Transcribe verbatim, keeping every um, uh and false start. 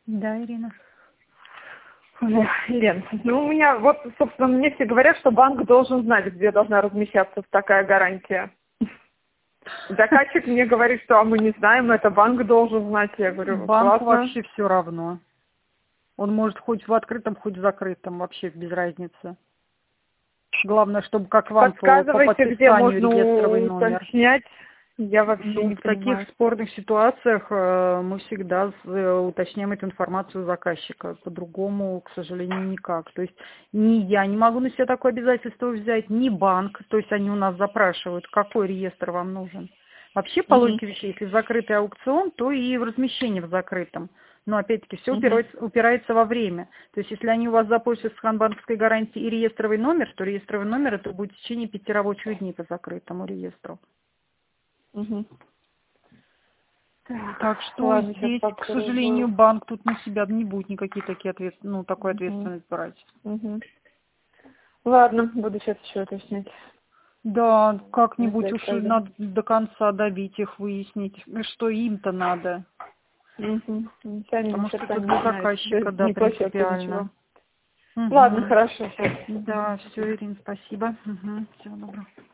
Да, Ирина. Ой, Лен, ну у меня, вот, собственно, мне все говорят, что банк должен знать, где должна размещаться такая гарантия. Заказчик мне говорит, что а мы не знаем, это банк должен знать. Я говорю, Банку классно. вообще все равно. Он может хоть в открытом, хоть в закрытом, вообще без разницы. Главное, чтобы как вам по, по Подсказывайте, где подписанию можно реестровый номер. уточнять. Я вообще Ну, не в таких понимаю. спорных ситуациях э, мы всегда с- э, уточняем эту информацию у заказчика. По-другому, к сожалению, никак. То есть ни я не могу на себя такое обязательство взять, ни банк. То есть они у нас запрашивают, какой реестр вам нужен. Вообще, по Угу. логике вещей, если закрытый аукцион, то и в размещении в закрытом. Но опять-таки все Угу. упирается, упирается во время. То есть если они у вас запросят с банковской гарантией и реестровый номер, то реестровый номер это будет в течение пяти рабочих дней по закрытому реестру. Угу. Так что Ладно, сейчас здесь, к сожалению, попробую. банк тут на себя не будет никакие такие ответ... ну, такой Угу. ответственность брать. Угу. Ладно, буду сейчас еще уточнять. Да, На как-нибудь связь уж и тогда. надо до конца добить их, выяснить, что им-то надо. Угу. Они ни Потому что черта это не для знают. заказчика, да, Не площадка, ничего. принципиально. Ладно, Угу. хорошо, сейчас. Да, все, Ирина, спасибо. Угу. Всего доброго.